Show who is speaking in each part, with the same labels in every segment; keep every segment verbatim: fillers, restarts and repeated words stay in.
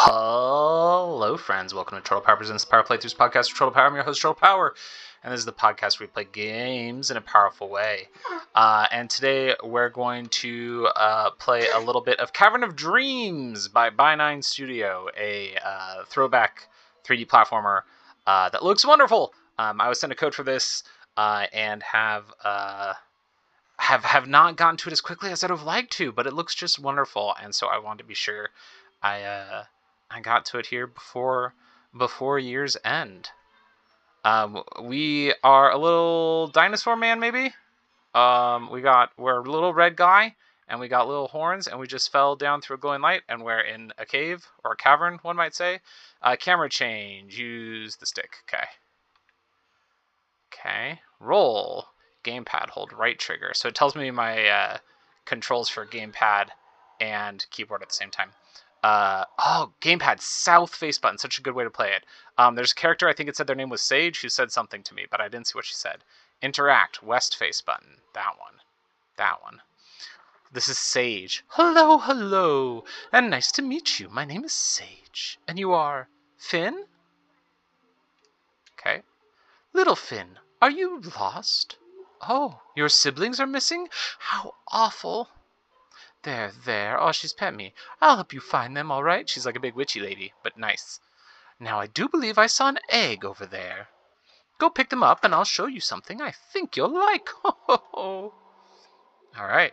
Speaker 1: Hello, friends. Welcome to Turtle Power Presents Power Playthroughs podcast with Turtle Power. I'm your host, Turtle Power, and this is the podcast where we play games in a powerful way. Uh, and today we're going to uh, play a little bit of Cavern of Dreams by By Nine Studio, a uh, throwback three D platformer uh, that looks wonderful. Um, I was sent a code for this uh, and have uh, have have not gotten to it as quickly as I'd have liked to, but it looks just wonderful, and so I wanted to be sure I uh, I got to it here before before year's end. Um, we are a little dinosaur man, maybe. Um, we got we're a little red guy, and we got little horns, and we just fell down through a glowing light, and we're in a cave or a cavern, one might say. Uh, camera change. Use the stick. Okay. Okay. Roll. Gamepad. Hold right trigger. So it tells me my uh, controls for gamepad and keyboard at the same time. Uh, oh, gamepad, south face button. Such a good way to play it. Um, there's a character, I think it said their name was Sage, who said something to me, but I didn't see what she said. Interact, west face button. That one. That one. This is Sage. Hello, hello, and nice to meet you. My name is Sage, and you are Finn? Okay. Little Finn, are you lost? Oh, your siblings are missing? How awful. There, there. Oh, she's pet me. I'll help you find them, all right? She's like a big witchy lady, but nice. Now, I do believe I saw an egg over there. Go pick them up, and I'll show you something I think you'll like. Ho, ho, ho. All right.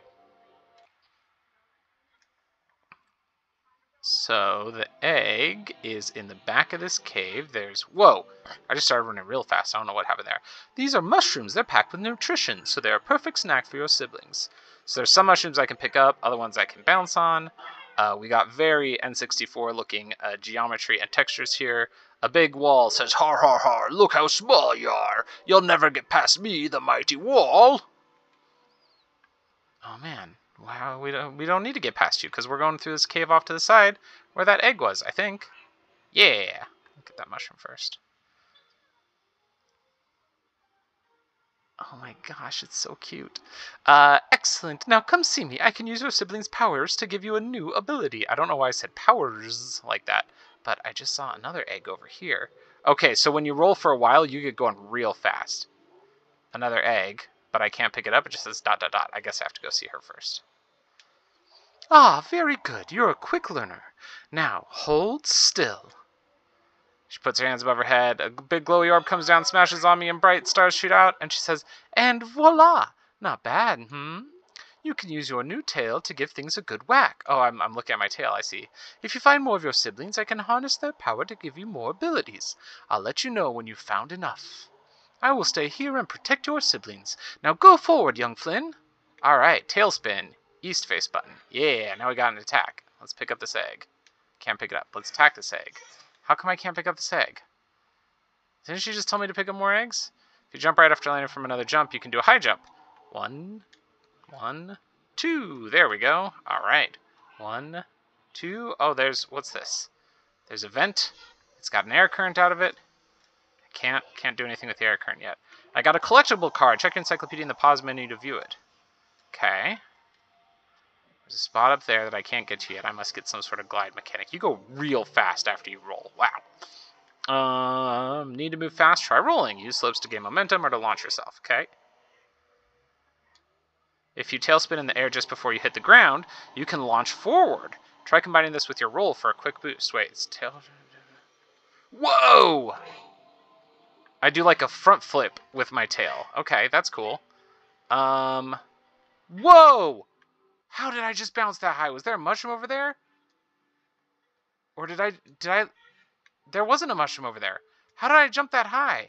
Speaker 1: So, the egg is in the back of this cave. There's... Whoa! I just started running real fast. I don't know what happened there. These are mushrooms. They're packed with nutrition, so they're a perfect snack for your siblings. So there's some mushrooms I can pick up, other ones I can bounce on. Uh, we got very N sixty-four looking uh, geometry and textures here. A big wall says, har har har, look how small you are. You'll never get past me, the mighty wall. Oh man, wow, we don't, we don't need to get past you because we're going through this cave off to the side where that egg was, I think. Yeah, look at that mushroom first. Oh my gosh, it's so cute. Uh, excellent. Now come see me. I can use your siblings' powers to give you a new ability. I don't know why I said powers like that, but I just saw another egg over here. Okay, so when you roll for a while, you get going real fast. Another egg, but I can't pick it up. It just says dot dot dot. I guess I have to go see her first. Ah, very good. You're a quick learner. Now, hold still. She puts her hands above her head. A big glowy orb comes down, smashes on me, and bright stars shoot out. And she says, and voila! Not bad, hmm? You can use your new tail to give things a good whack. Oh, I'm, I'm looking at my tail, I see. If you find more of your siblings, I can harness their power to give you more abilities. I'll let you know when you've found enough. I will stay here and protect your siblings. Now go forward, young Flynn. All right, tailspin. East face button. Yeah, now we got an attack. Let's pick up this egg. Can't pick it up. Let's attack this egg. How come I can't pick up this egg? Didn't she just tell me to pick up more eggs? If you jump right after landing from another jump, you can do a high jump. One, one, two. There we go. All right. One, two. Oh, there's, what's this? There's a vent. It's got an air current out of it. I can't, can't do anything with the air current yet. I got a collectible card. Check your encyclopedia in the pause menu to view it. Okay. There's a spot up there that I can't get to yet. I must get some sort of glide mechanic. You go real fast after you roll. Wow. Um, need to move fast? Try rolling. Use slopes to gain momentum or to launch yourself. Okay. If you tailspin in the air just before you hit the ground, you can launch forward. Try combining this with your roll for a quick boost. Wait, it's tail... Whoa! I do like a front flip with my tail. Okay, that's cool. Um, whoa! How did I just bounce that high? Was there a mushroom over there? Or did I... Did I... There wasn't a mushroom over there. How did I jump that high?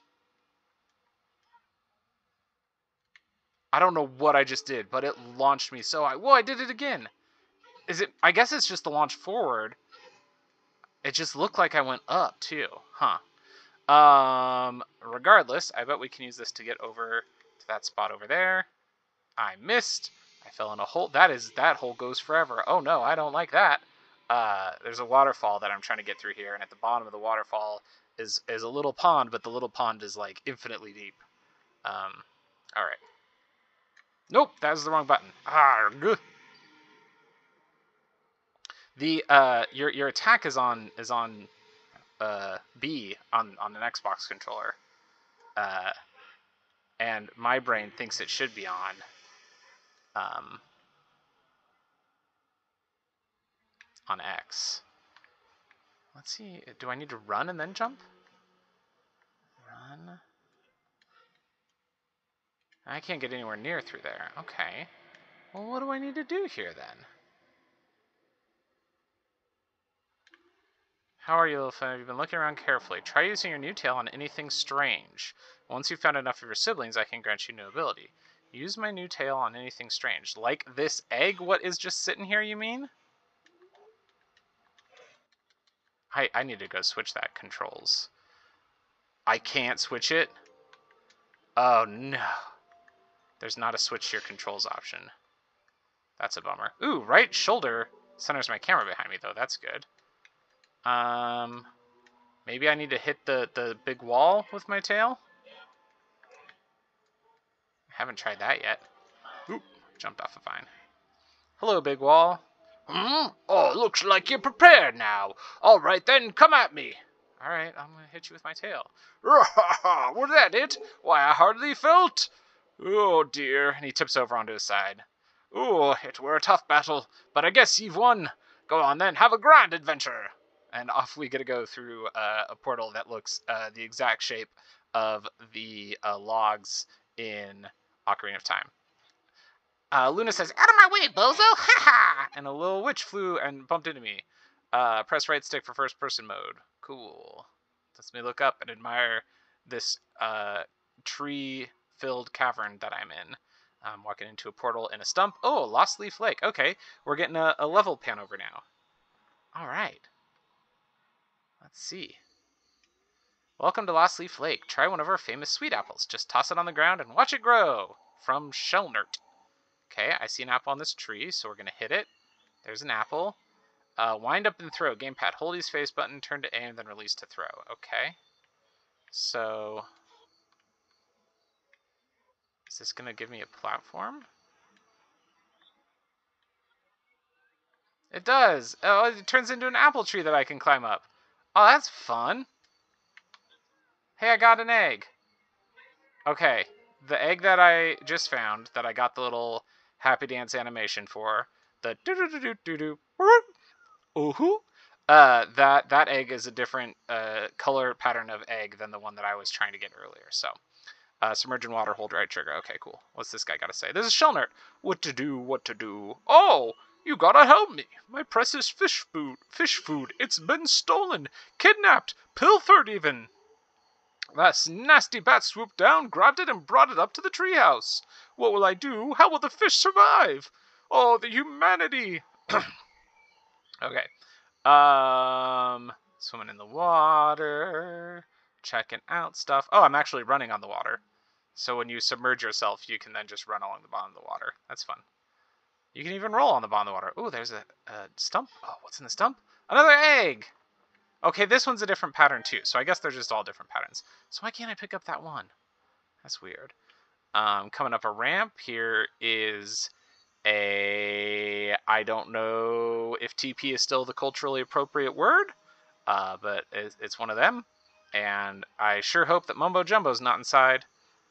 Speaker 1: I don't know what I just did, but it launched me so high. Whoa, I did it again. Is it... I guess it's just the launch forward. It just looked like I went up, too. Huh. Um, regardless, I bet we can use this to get over to that spot over there. I missed. I fell in a hole. That is, that hole goes forever. Oh no, I don't like that. Uh, there's a waterfall that I'm trying to get through here, and at the bottom of the waterfall is is a little pond, but the little pond is like infinitely deep. Um, all right. Nope, that was the wrong button. Arrgh. The uh, your your attack is on is on uh, B on on an Xbox controller, uh, and my brain thinks it should be on. Um, on X. Let's see. Do I need to run and then jump? Run. I can't get anywhere near through there. Okay. Well, what do I need to do here then? How are you, little friend? You've been looking around carefully. Try using your new tail on anything strange. Once you've found enough of your siblings, I can grant you new ability. Use my new tail on anything strange. Like this egg? What is just sitting here, you mean? I, I need to go switch that controls. I can't switch it? Oh, no. There's not a switch your controls option. That's a bummer. Ooh, right shoulder centers my camera behind me, though. That's good. Um, maybe I need to hit the, the big wall with my tail? I haven't tried that yet. Oop, jumped off a vine. Hello, big wall. Hmm? Oh, looks like you're prepared now. All right, then, come at me. All right, I'm going to hit you with my tail. Was that it? Why, I hardly felt... Oh, dear. And he tips over onto his side. Oh, it were a tough battle, but I guess you've won. Go on, then. Have a grand adventure. And off we get to go through uh, a portal that looks uh, the exact shape of the uh, logs in Ocarina of Time. Uh, Luna says, "Out of my way, bozo! Ha ha!" And a little witch flew and bumped into me. Uh, press right stick for first person mode. Cool. Lets me look up and admire this uh, tree-filled cavern that I'm in. I'm walking into a portal in a stump. Oh, Lost Leaf Lake. Okay, we're getting a, a level pan over now. All right. Let's see. Welcome to Lost Leaf Lake. Try one of our famous sweet apples. Just toss it on the ground and watch it grow. From Shellnert. Okay, I see an apple on this tree, so we're going to hit it. There's an apple. Uh, wind up and throw. Gamepad. Hold his face button, turn to aim, then release to throw. Okay. So... is this going to give me a platform? It does! Oh, it turns into an apple tree that I can climb up. Oh, that's fun. Hey, I got an egg. Okay, the egg that I just found, that I got the little happy dance animation for, the do-do-do-do-do-do, ooh-hoo, uh, that, that egg is a different uh, color pattern of egg than the one that I was trying to get earlier, so. Uh, submerge in water, hold right trigger. Okay, cool. What's this guy got to say? This is Shellnert. What to do, what to do. Oh, you gotta help me. My precious fish food, fish food, it's been stolen, kidnapped, pilfered even. That nasty bat swooped down, grabbed it, and brought it up to the treehouse. What will I do? How will the fish survive? Oh, the humanity! Okay. Um, swimming in the water, checking out stuff. Oh, I'm actually running on the water. So when you submerge yourself, you can then just run along the bottom of the water. That's fun. You can even roll on the bottom of the water. Oh, there's a, a stump. Oh, what's in the stump? Another egg! Okay, this one's a different pattern too, so I guess they're just all different patterns. So why can't I pick up that one? That's weird. Um, coming up a ramp, here is a... I don't know if T P is still the culturally appropriate word, uh, but it's one of them. And I sure hope that Mumbo Jumbo's not inside.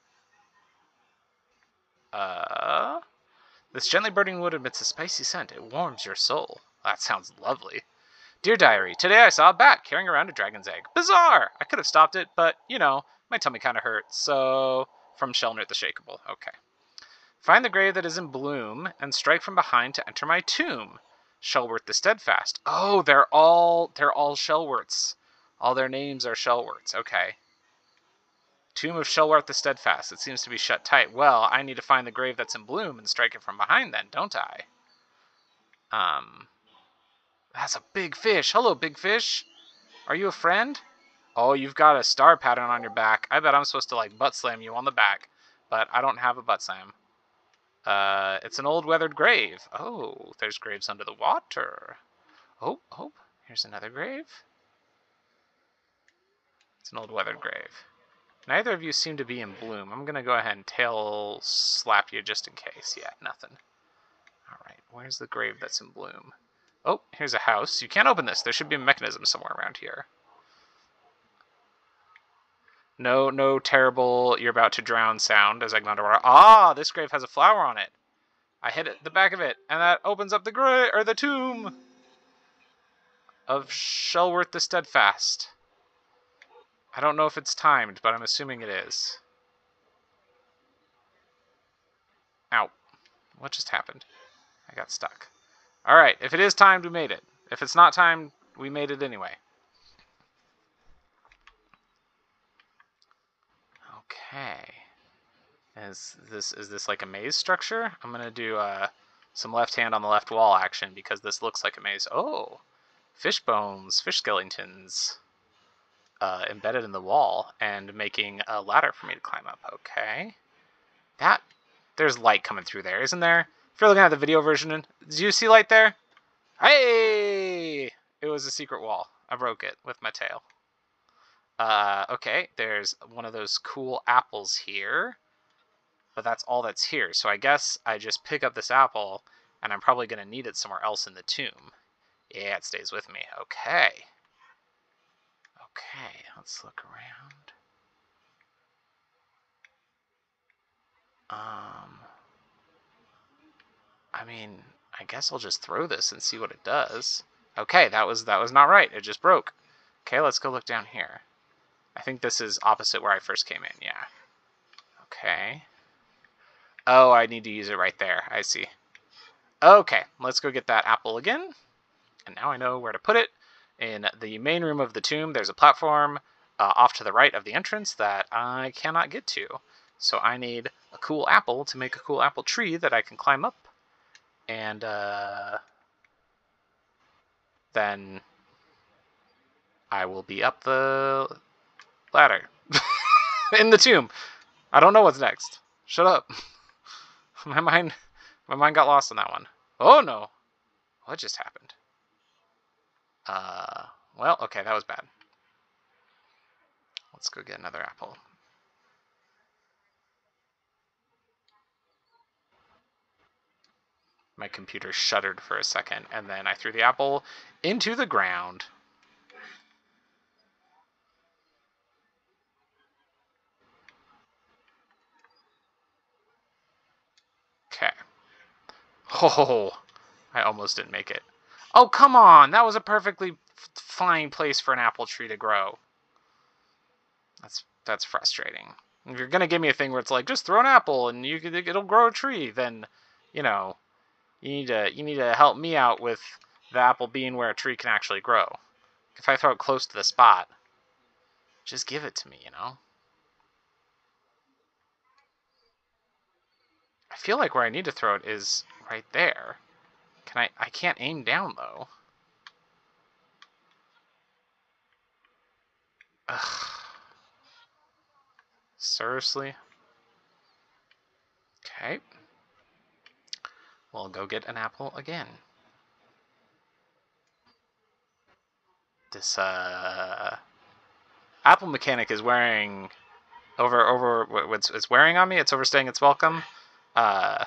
Speaker 1: Uh, this gently burning wood emits a spicy scent. It warms your soul. That sounds lovely. Dear Diary, today I saw a bat carrying around a dragon's egg. Bizarre! I could have stopped it, but, you know, my tummy kind of hurt, so... From Shellnert the Shakeable. Okay. Find the grave that is in bloom, and strike from behind to enter my tomb. Shellwort the Steadfast. Oh, they're all... They're all Shellworts. All their names are Shellworts. Okay. Tomb of Shellwort the Steadfast. It seems to be shut tight. Well, I need to find the grave that's in bloom and strike it from behind then, don't I? Um... That's a big fish. Hello, big fish. Are you a friend? Oh, you've got a star pattern on your back. I bet I'm supposed to, like, butt slam you on the back. But I don't have a butt slam. Uh, it's an old weathered grave. Oh, there's graves under the water. Oh, oh, here's another grave. It's an old weathered grave. Neither of you seem to be in bloom. I'm going to go ahead and tail slap you just in case. Yeah, nothing. All right, where's the grave that's in bloom? Oh, here's a house. You can't open this. There should be a mechanism somewhere around here. No, no terrible you're about to drown sound as I go underwater. Ah, this grave has a flower on it. I hit it, the back of it, and that opens up the grave, or the tomb of Shelworth the Steadfast. I don't know if it's timed, but I'm assuming it is. Ow. What just happened? I got stuck. Alright, if it is timed, we made it. If it's not timed, we made it anyway. Okay. Is this is this like a maze structure? I'm gonna do uh, some left hand on the left wall action because this looks like a maze. Oh, fish bones, fish skeletons uh, embedded in the wall and making a ladder for me to climb up. Okay. That, there's light coming through there, isn't there? If you're looking at the video version, do you see light there? Hey! It was a secret wall. I broke it with my tail. Uh, okay, there's one of those cool apples here. But that's all that's here. So I guess I just pick up this apple, and I'm probably going to need it somewhere else in the tomb. Yeah, it stays with me. Okay. Okay, let's look around. Um, I mean, I guess I'll just throw this and see what it does. Okay, that was that was not right. It just broke. Okay, let's go look down here. I think this is opposite where I first came in. Yeah. Okay. Oh, I need to use it right there. I see. Okay, let's go get that apple again. And now I know where to put it. In the main room of the tomb, there's a platform uh, off to the right of the entrance that I cannot get to. So I need a cool apple to make a cool apple tree that I can climb up. And uh, then I will be up the ladder. In the tomb. I don't know what's next. Shut up. My mind, my mind got lost on that one. Oh no. What just happened? Uh, well, okay, that was bad. Let's go get another apple. My computer shuddered for a second, and then I threw the apple into the ground. Okay. Oh, I almost didn't make it. Oh, come on! That was a perfectly fine place for an apple tree to grow. That's that's frustrating. If you're gonna give me a thing where it's like just throw an apple and you can, it'll grow a tree, then you know you need to you need to help me out with the apple being where a tree can actually grow. If I throw it close to the spot, just give it to me, you know. I feel like where I need to throw it is right there. Can I? I can't aim down though. Ugh. Seriously? Okay. We'll go get an apple again. This uh, apple mechanic is wearing over over what's it's wearing on me. It's overstaying its welcome. Uh,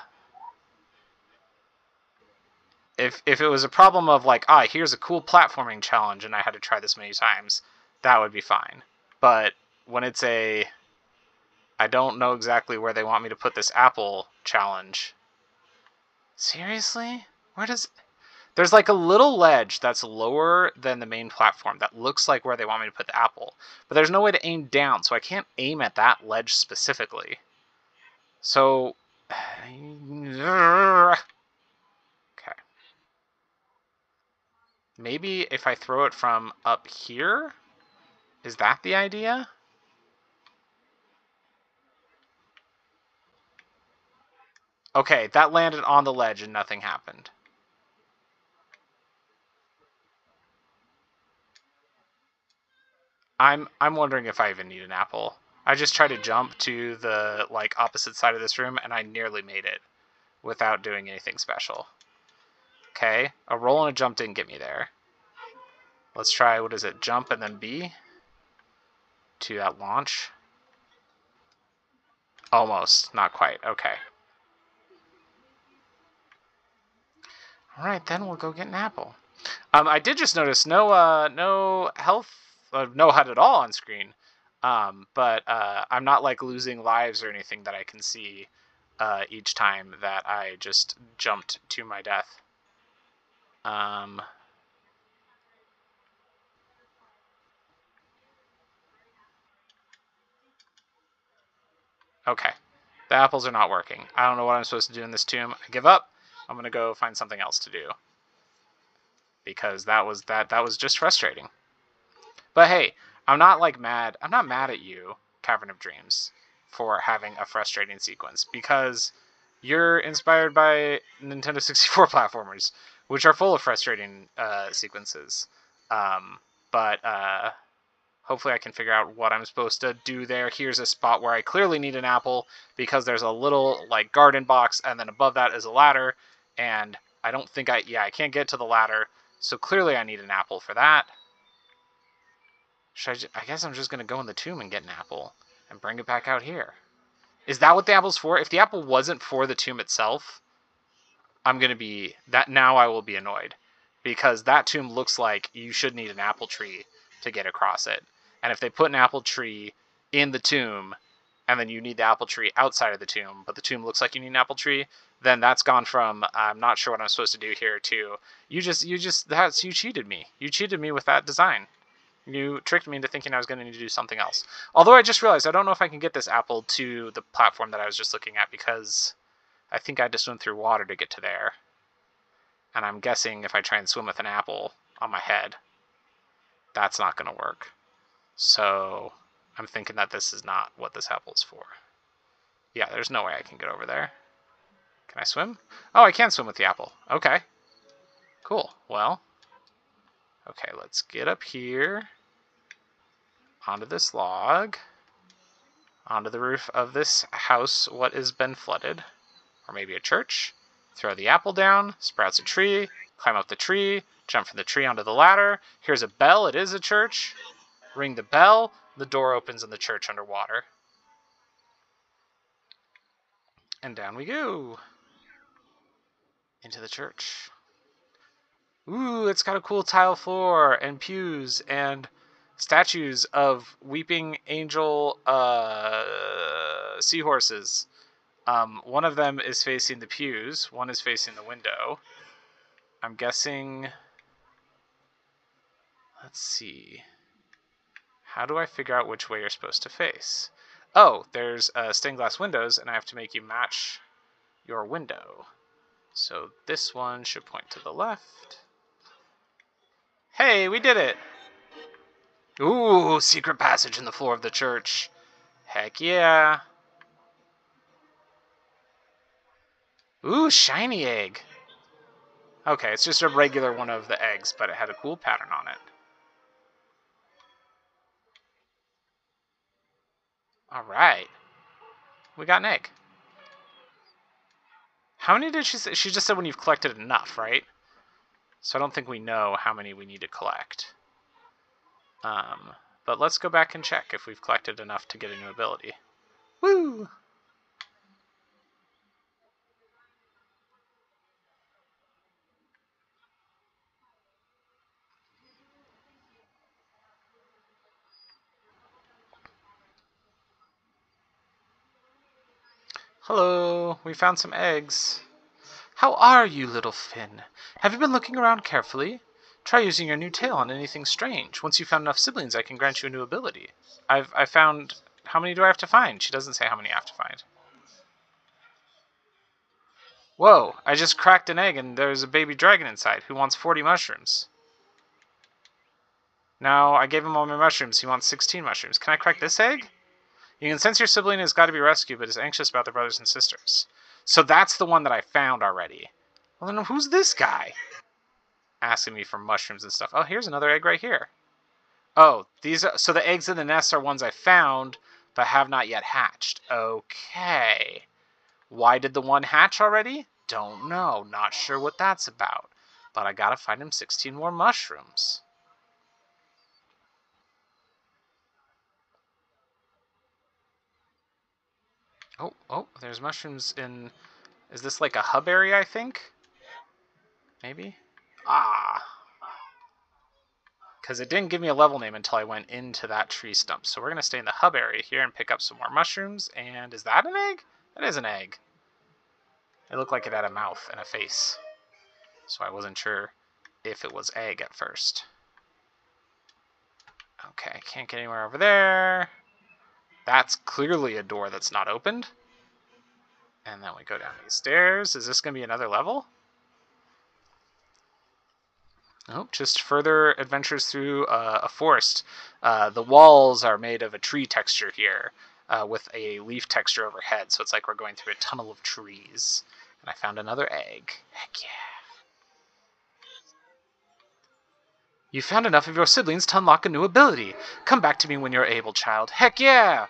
Speaker 1: if if it was a problem of like, ah, here's a cool platforming challenge and I had to try this many times, that would be fine. But when it's a I don't know exactly where they want me to put this apple challenge. Seriously? Where does... There's like a little ledge that's lower than the main platform that looks like where they want me to put the apple. But there's no way to aim down, so I can't aim at that ledge specifically. So... Okay. Maybe if I throw it from up here? Is that the idea? Okay, that landed on the ledge and nothing happened. I'm I'm wondering if I even need an apple. I just tried to jump to the like opposite side of this room and I nearly made it without doing anything special. Okay, a roll and a jump didn't get me there. Let's try, what is it, jump and then B to that launch. Almost, not quite, okay. Alright, then we'll go get an apple. Um, I did just notice no, uh, no health, uh, no H U D at all on screen. Um, but uh, I'm not like losing lives or anything that I can see uh, each time that I just jumped to my death. Um, okay, the apples are not working. I don't know what I'm supposed to do in this tomb. I give up. I'm gonna go find something else to do because that was that that was just frustrating. But hey, I'm not like mad. I'm not mad at you, Cavern of Dreams, for having a frustrating sequence because you're inspired by Nintendo sixty-four platformers, which are full of frustrating uh, sequences. Um, but uh, hopefully I can figure out what I'm supposed to do there. Here's a spot where I clearly need an apple because there's a little like garden box, and then above that is a ladder, and I don't think I yeah I can't get to the ladder, so clearly I need an apple for that. Should I, just, I guess I'm just going to go in the tomb and get an apple and bring it back out here. Is that what the apple's for? If the apple wasn't for the tomb itself, I'm going to be... that. Now I will be annoyed. Because that tomb looks like you should need an apple tree to get across it. And if they put an apple tree in the tomb, and then you need the apple tree outside of the tomb, but the tomb looks like you need an apple tree, then that's gone from, I'm not sure what I'm supposed to do here, to, you just, you just, that's, you cheated me. You cheated me with that design. You tricked me into thinking I was going to need to do something else. Although I just realized I don't know if I can get this apple to the platform that I was just looking at because I think I had to swim through water to get to there. And I'm guessing if I try and swim with an apple on my head, that's not going to work. So I'm thinking that this is not what this apple is for. Yeah, there's no way I can get over there. Can I swim? Oh, I can swim with the apple. Okay. Cool. Well, okay, let's get up here onto this log. Onto the roof of this house what has been flooded. Or maybe a church. Throw the apple down, sprouts a tree, climb up the tree, jump from the tree onto the ladder. Here's a bell, it is a church. Ring the bell, the door opens in the church underwater. And down we go. Into the church. Ooh, it's got a cool tile floor and pews and statues of weeping angel uh, seahorses. Um, one of them is facing the pews, one is facing the window. I'm guessing... Let's see. How do I figure out which way you're supposed to face? Oh, there's uh, stained glass windows, and I have to make you match your window. So this one should point to the left. Hey, we did it! Ooh, secret passage in the floor of the church. Heck yeah. Ooh, shiny egg. Okay, it's just a regular one of the eggs, but it had a cool pattern on it. Alright. We got an egg. How many did she say? She just said when you've collected enough, right? So I don't think we know how many we need to collect. Um, but let's go back and check if we've collected enough to get a new ability. Woo! Hello, we found some eggs. How are you, little Finn? Have you been looking around carefully? Try using your new tail on anything strange. Once you've found enough siblings, I can grant you a new ability. I've I found... How many do I have to find? She doesn't say how many I have to find. Whoa, I just cracked an egg and there's a baby dragon inside who wants forty mushrooms. Now, I gave him all my mushrooms. He wants sixteen mushrooms. Can I crack this egg? You can sense your sibling has got to be rescued, but is anxious about their brothers and sisters. So that's the one that I found already. Well, then who's this guy? Asking me for mushrooms and stuff. Oh, here's another egg right here. Oh, these are... So the eggs in the nest are ones I found, but have not yet hatched. Okay. Why did the one hatch already? Don't know. Not sure what that's about. But I gotta find him sixteen more mushrooms. Oh, oh, there's mushrooms in... Is this like a hub area, I think? Maybe? Ah. because it didn't give me a level name until I went into that tree stump. So we're going to stay in the hub area here and pick up some more mushrooms. And is that an egg? That is an egg. It looked like it had a mouth and a face. So I wasn't sure if it was egg at first. Okay, can't get anywhere over there. That's clearly a door that's not opened. And then we go down these stairs. Is this going to be another level? Oh, just further adventures through uh, a forest. Uh, the walls are made of a tree texture here, uh, with a leaf texture overhead, so it's like we're going through a tunnel of trees. And I found another egg. Heck yeah. You found enough of your siblings to unlock a new ability. Come back to me when you're able, child. Heck yeah!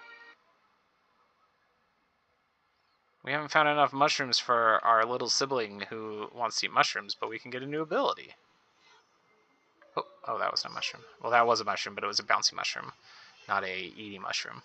Speaker 1: We haven't found enough mushrooms for our little sibling who wants to eat mushrooms, but we can get a new ability. Oh, oh, that was no mushroom. Well, that was a mushroom, but it was a bouncy mushroom, not a eating mushroom.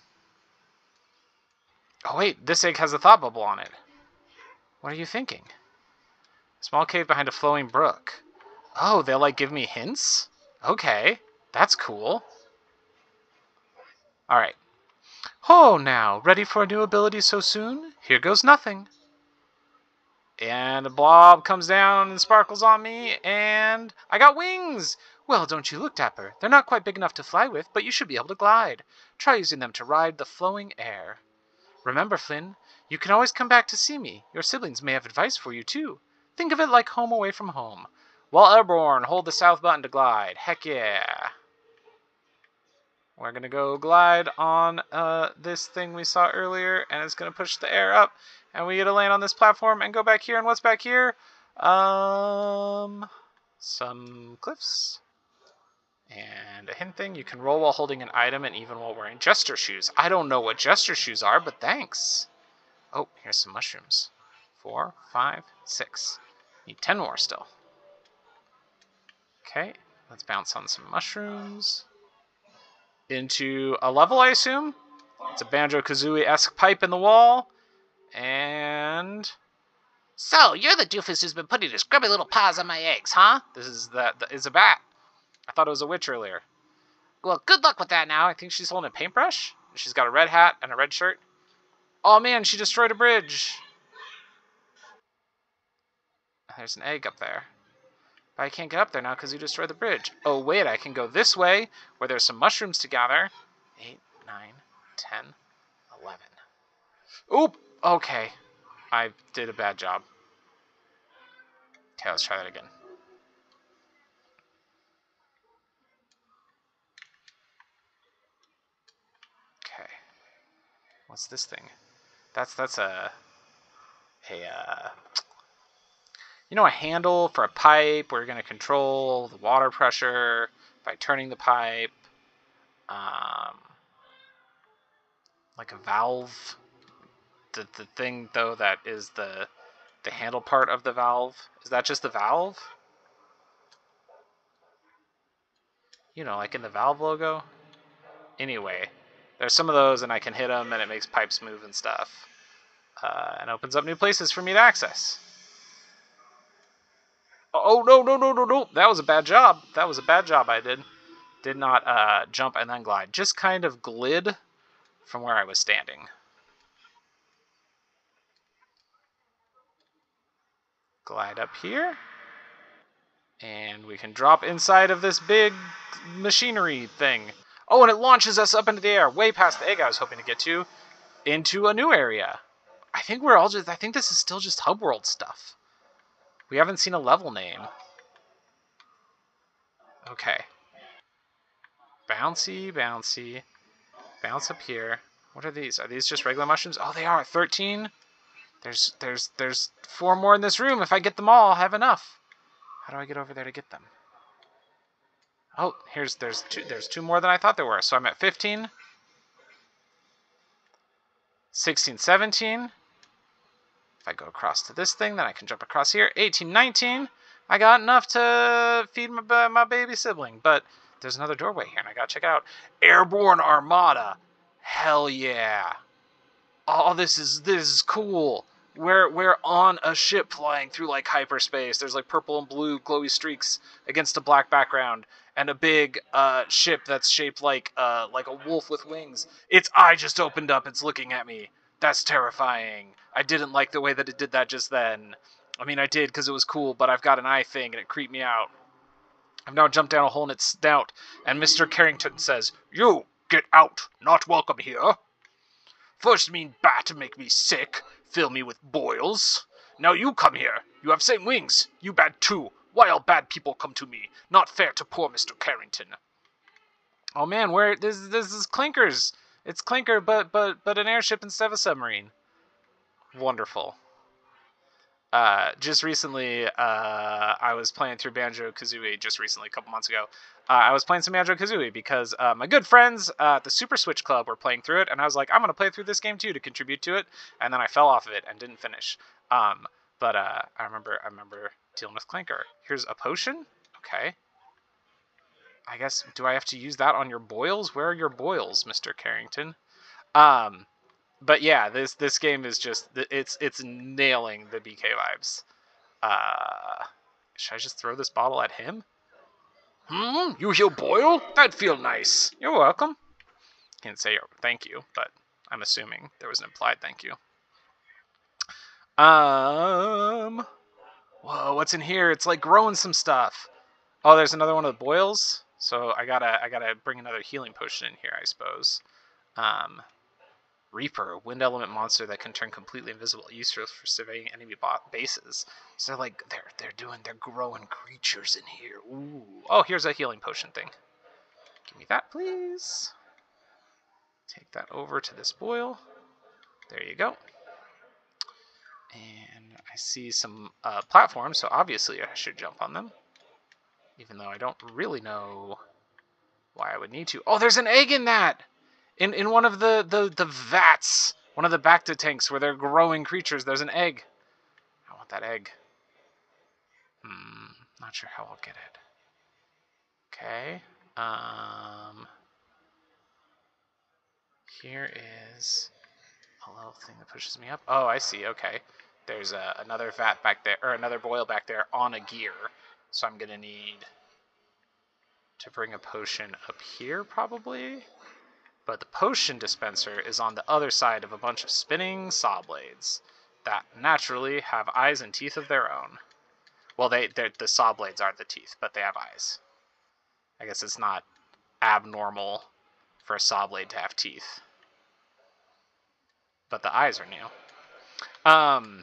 Speaker 1: Oh, wait, this egg has a thought bubble on it. What are you thinking? Small cave behind a flowing brook. Oh, they'll, like, give me hints? Okay, that's cool. Alright. Oh, now, ready for a new ability so soon? Here goes nothing. And a blob comes down and sparkles on me, and I got wings! Well, don't you look, Dapper. They're not quite big enough to fly with, but you should be able to glide. Try using them to ride the flowing air. Remember, Flynn, you can always come back to see me. Your siblings may have advice for you, too. Think of it like home away from home. While airborne, hold the south button to glide. Heck yeah. We're going to go glide on uh, this thing we saw earlier, and it's going to push the air up. And we get to land on this platform and go back here. And what's back here? Um, some cliffs. And a hint thing. You can roll while holding an item and even while wearing jester shoes. I don't know what jester shoes are, but thanks. Oh, here's some mushrooms. Four, five, six. Need ten more still. Okay, let's bounce on some mushrooms. Into a level, I assume. It's a Banjo-Kazooie-esque pipe in the wall. And... So, you're the doofus who's been putting his grubby little paws on my eggs, huh? This is the, the is a bat. I thought it was a witch earlier. Well, good luck with that now. I think she's holding a paintbrush. She's got a red hat and a red shirt. Oh man, she destroyed a bridge. There's an egg up there. But I can't get up there now because you destroyed the bridge. Oh wait, I can go this way where there's some mushrooms to gather. Eight, nine, ten, eleven. Oop! Okay. I did a bad job. Okay, let's try that again. Okay. What's this thing? That's that's a a uh, you know, a handle for a pipe where you're going to control the water pressure by turning the pipe. Um, like a valve. The the thing though that is the the handle part of the valve. Is that just the valve? You know, like in the Valve logo. Anyway, there's some of those, and I can hit them, and it makes pipes move and stuff, uh, and opens up new places for me to access. Oh no no no no no! That was a bad job. That was a bad job. I did did not uh, jump and then glide. Just kind of glid from where I was standing. Glide up here. And we can drop inside of this big machinery thing. Oh, and it launches us up into the air, way past the egg I was hoping to get to, into a new area. I think we're all just, I think this is still just Hub World stuff. We haven't seen a level name. Okay. Bouncy, bouncy. Bounce up here. What are these? Are these just regular mushrooms? Oh, they are. thirteen. There's, there's, there's four more in this room. If I get them all, I'll have enough. How do I get over there to get them? Oh, here's there's two there's two more than I thought there were. So I'm at fifteen. sixteen, seventeen. If I go across to this thing, then I can jump across here. eighteen, nineteen. I got enough to feed my, my baby sibling, but there's another doorway here, and I gotta check it out. Airborne Armada. Hell yeah. Oh, this is this is cool. We're we're on a ship flying through like hyperspace. There's like purple and blue glowy streaks against a black background, and a big uh, ship that's shaped like uh, like a wolf with wings. Its eye just opened up. It's looking at me. That's terrifying. I didn't like the way that it did that just then. I mean, I did because it was cool, but I've got an eye thing and it creeped me out. I've now jumped down a hole in its snout, and Mister Carrington says, "You get out. Not welcome here. First mean bat to make me sick, fill me with boils. Now you come here. You have same wings. You bad too. Why all bad people come to me? Not fair to poor Mister Carrington." Oh man, where this this is Clinkers. It's Clinker, but but but an airship instead of a submarine. Wonderful. Uh, just recently, uh, I was playing through Banjo-Kazooie just recently, a couple months ago. Uh, I was playing some Banjo-Kazooie because uh, my good friends uh, at the Super Switch Club were playing through it, and I was like, I'm going to play through this game too to contribute to it, and then I fell off of it and didn't finish. Um, but uh, I remember I remember dealing with Clinker. Here's a potion? Okay. I guess, do I have to use that on your boils? Where are your boils, Mister Carrington? Um... But yeah, this this game is just it's it's nailing the B K vibes. Uh, should I just throw this bottle at him? Hmm, you hear boil? That feel nice. You're welcome. Can't say thank you, but I'm assuming there was an implied thank you. Um, whoa, what's in here? It's like growing some stuff. Oh, there's another one of the boils. So I gotta I gotta bring another healing potion in here, I suppose. Um. Reaper, a wind element monster that can turn completely invisible, useful for surveying enemy bases. So they're like they're they're doing they're growing creatures in here. Ooh. Oh, here's a healing potion thing. Give me that, please. Take that over to this boil. There you go. And I see some uh, platforms, so obviously I should jump on them. Even though I don't really know why I would need to. Oh, there's an egg in that! In in one of the, the, the vats, one of the Bacta tanks where they're growing creatures, there's an egg. I want that egg. Hmm, not sure how I'll get it. Okay. Um, here is a little thing that pushes me up. Oh, I see. Okay. There's a, another vat back there, or another boil back there on a gear. So I'm going to need to bring a potion up here, probably. But the potion dispenser is on the other side of a bunch of spinning saw blades that naturally have eyes and teeth of their own. Well, they the saw blades are the teeth, but they have eyes. I guess it's not abnormal for a saw blade to have teeth. But the eyes are new. Um,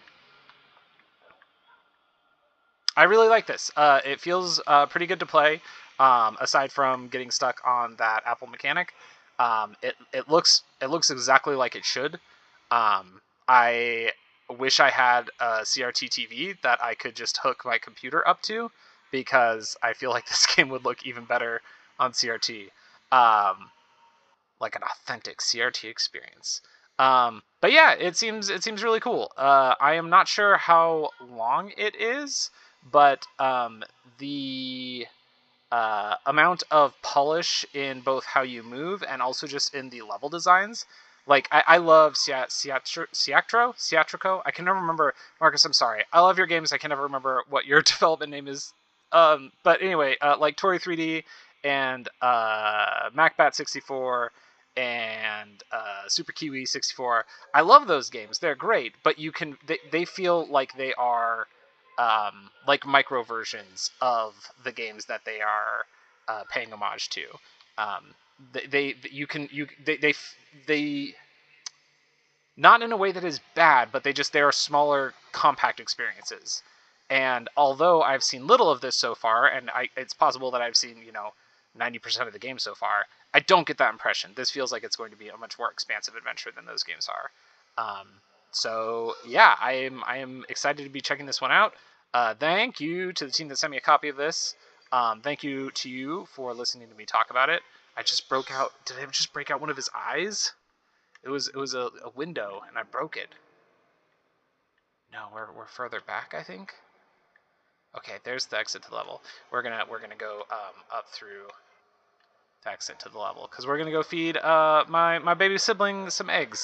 Speaker 1: I really like this. Uh, it feels uh, pretty good to play, um, aside from getting stuck on that Apple mechanic. Um, it it looks it looks exactly like it should. Um, I wish I had a C R T T V that I could just hook my computer up to, because I feel like this game would look even better on C R T. Um, like an authentic C R T experience. Um, but yeah, it seems it seems really cool. Uh, I am not sure how long it is, but um, the uh, amount of polish in both how you move and also just in the level designs. Like, I, I love Ciatro, Ciatrico. I can never remember. Marcus, I'm sorry. I love your games. I can never remember what your development name is. Um, but anyway, uh, like Tori three D and uh, MacBat sixty-four and uh, Super Kiwi sixty-four. I love those games. They're great, but you can they, they feel like they are um, like micro versions of the games that they are uh, paying homage to. Um, they, they you can you they, they they not in a way that is bad, but they just they are smaller, compact experiences. And although I've seen little of this so far, and I, it's possible that I've seen you know ninety percent of the game so far, I don't get that impression. This feels like it's going to be a much more expansive adventure than those games are. Um, so yeah, I am I am excited to be checking this one out. Uh, thank you to the team that sent me a copy of this. Um, thank you to you for listening to me talk about it. I just broke out. Did I just break out one of his eyes? It was it was a, a window, and I broke it. No, we're we're further back, I think. Okay, there's the exit to the level. We're gonna we're gonna go um, up through the exit to the level because we're gonna go feed uh, my my baby sibling some eggs.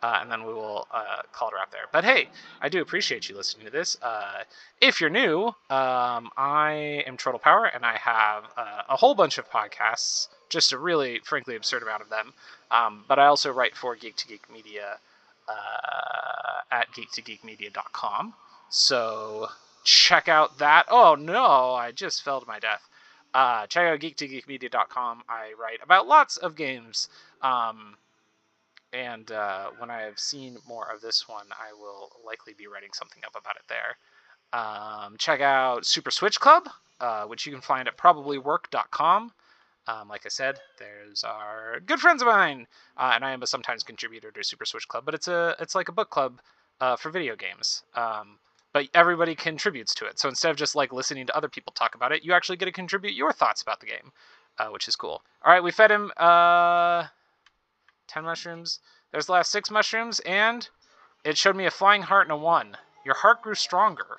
Speaker 1: Uh, and then we will uh, call it a wrap there. But hey, I do appreciate you listening to this. Uh, if you're new, um, I am Turtle Power, and I have uh, a whole bunch of podcasts, just a really, frankly, absurd amount of them. Um, but I also write for Geek to Geek Media uh, at geek to geek media dot com. So check out that. Oh no, I just fell to my death. Uh, check out geek to geek media dot com. I write about lots of games. Um, And uh, when I have seen more of this one, I will likely be writing something up about it there. Um, check out Super Switch Club, uh, which you can find at probably work dot com. Um, like I said, there's our good friends of mine, uh, and I am a sometimes contributor to Super Switch Club, but it's a it's like a book club uh, for video games. Um, but everybody contributes to it, so instead of just like listening to other people talk about it, you actually get to contribute your thoughts about the game, uh, which is cool. All right, we fed him. Uh, ten mushrooms. There's the last six mushrooms, and it showed me a flying heart and a one. Your heart grew stronger.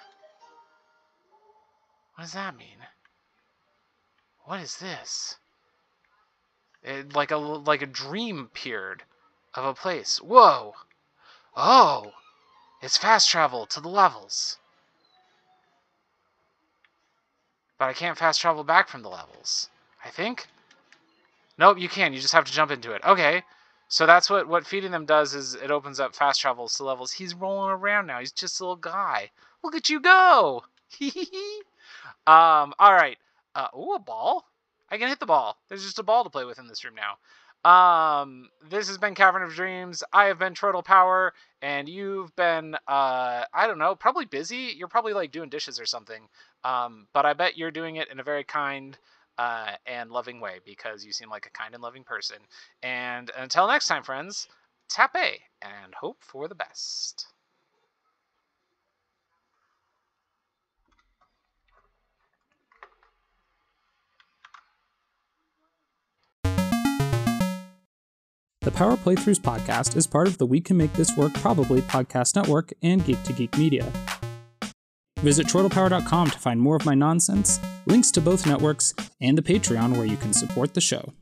Speaker 1: What does that mean? What is this? It, like a like a dream appeared of a place. Whoa! Oh! It's fast travel to the levels. But I can't fast travel back from the levels. I think? Nope, you can. You just have to jump into it. Okay. So that's what, what feeding them does, is it opens up fast travels to levels. He's rolling around now. He's just a little guy. Look at you go! um, alright. Uh, ooh, a ball? I can hit the ball. There's just a ball to play with in this room now. Um, this has been Cavern of Dreams. I have been Turtle Power, and you've been, uh, I don't know, probably busy. You're probably, like, doing dishes or something. Um, but I bet you're doing it in a very kind Uh, and loving way, because you seem like a kind and loving person. And until next time, friends, tap A and hope for the best.
Speaker 2: The Power Playthroughs podcast is part of the We Can Make This Work Probably podcast network and Geek to Geek Media. Visit chortle power dot com to find more of my nonsense, links to both networks, and the Patreon where you can support the show.